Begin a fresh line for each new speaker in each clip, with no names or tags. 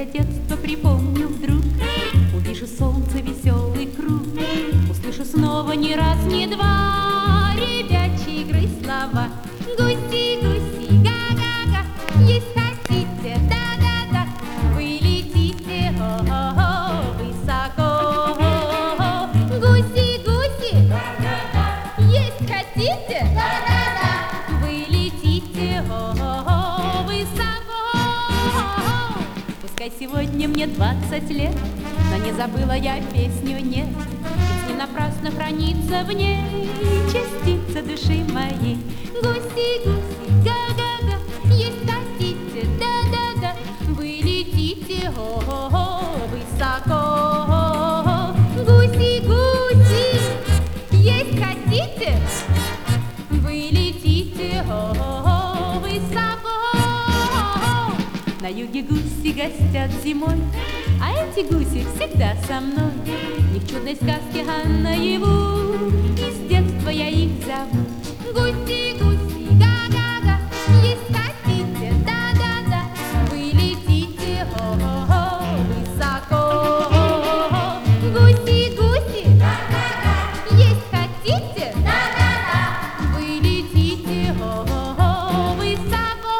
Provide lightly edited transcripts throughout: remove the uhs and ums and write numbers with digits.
я детство припомню вдруг, увижу солнце, веселый круг, услышу снова ни раз, ни два ребячьи игры слова. Гуси, гуси, га-га-га, есть хотите, да-да-да, вы летите, о-о-о, высоко. Гуси, гуси, есть хотите, да-да-да, вы летите, о-о-о, высоко. Пускай сегодня мне 20 лет, но не забыла я песню «Нет», ведь не напрасно хранится в ней частица души моей. Гуси, гуси, га-га-га, есть хотите, да-да-да, вы летите, о-о-о, высоко. Гуси, гуси, есть хотите, вы летите, о-о-о, высоко. На юге гуси гостят зимой, а эти гуси всегда со мной. Не в чудной сказке, а наяву, и с детства я их зову. Гуси, гуси, га-га-га, есть хотите, да-да-да, вы летите, о-о-о, высоко. Гуси, гуси, га-га-га, есть хотите, да-да-да, вы летите, о-о-о, высоко.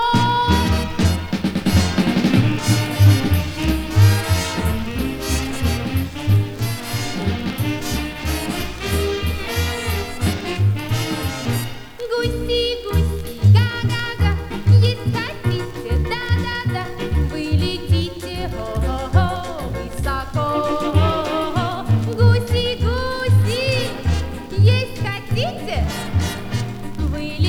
Гуси, гуси, га-га-га, есть хотите, да-да-да, вы летите, о-о-о, высоко. Гуси, гуси, есть хотите, вы